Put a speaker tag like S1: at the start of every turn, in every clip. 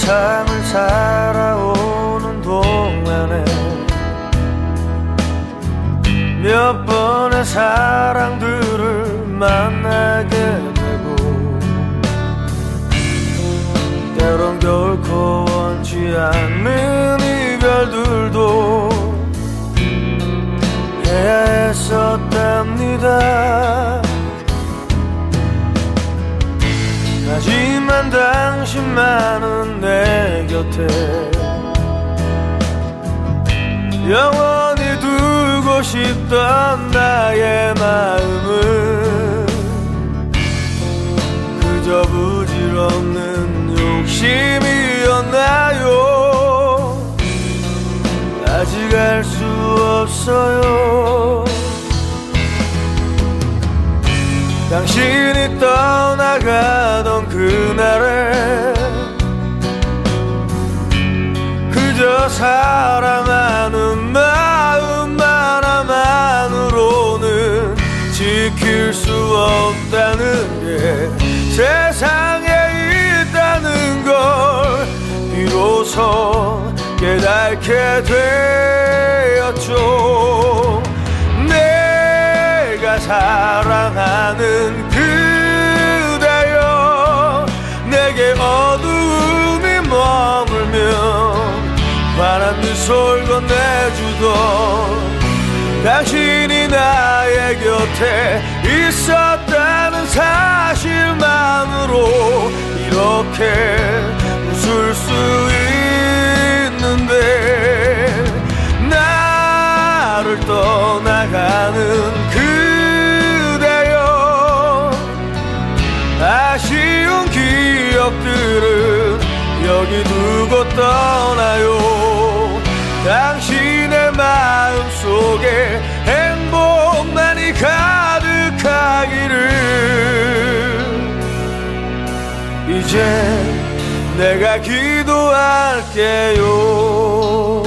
S1: 세상을 살아오는 동안에 몇 번의 사랑들을 만나게 되고 때론 결코 원치 않는 이별들도 해야 했었답니다. 하지만 당신만은 내 곁에 영원히 두고 싶던 나의 마음은 그저 부질없는 욕심이었나요? 아직 알 수 없어요. 당신이 떠나가던 그날에 그저 사랑하는 마음 하나만으로는 지킬 수 없다는 게 세상에 있다는 걸 비로소 깨닫게 되었죠. 내가 사랑하는 그대여, 내게 어두움이 머물면 환한 미소를 건네주던 당신이 나의 곁에 있었다는 사실만으로 이렇게 웃을 수 있는데, 나를 떠나가는 그대여, 아쉬운 기억들은 여기 두고 떠나요. 당신의 마음속에 행복만이 가득하기를. 이제 내가 기도할게요.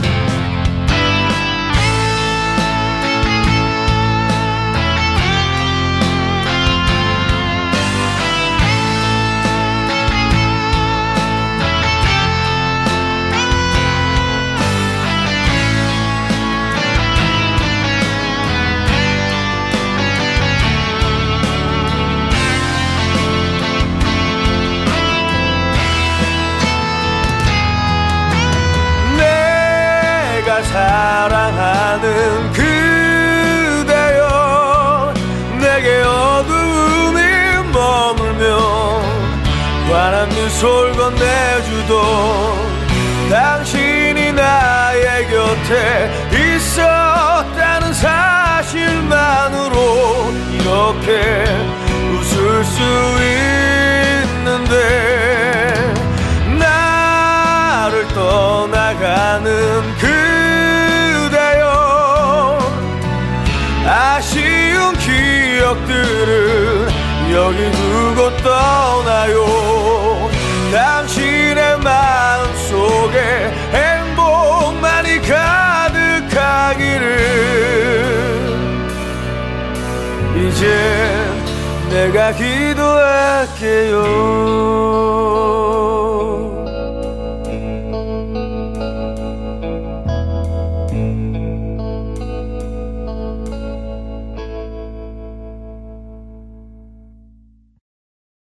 S1: 사랑하는 그대여, 내게 어두움이 머물면 환한 미소를 건네주던 당신이 나의 곁에 있었다는 사실만으로 이렇게 웃을 수 있는데, 나를 떠나가는 아쉬운 기억들은 여기 두고 떠나요. 당신의 마음속에 행복만이 가득하기를. 이제 내가 기도할게요.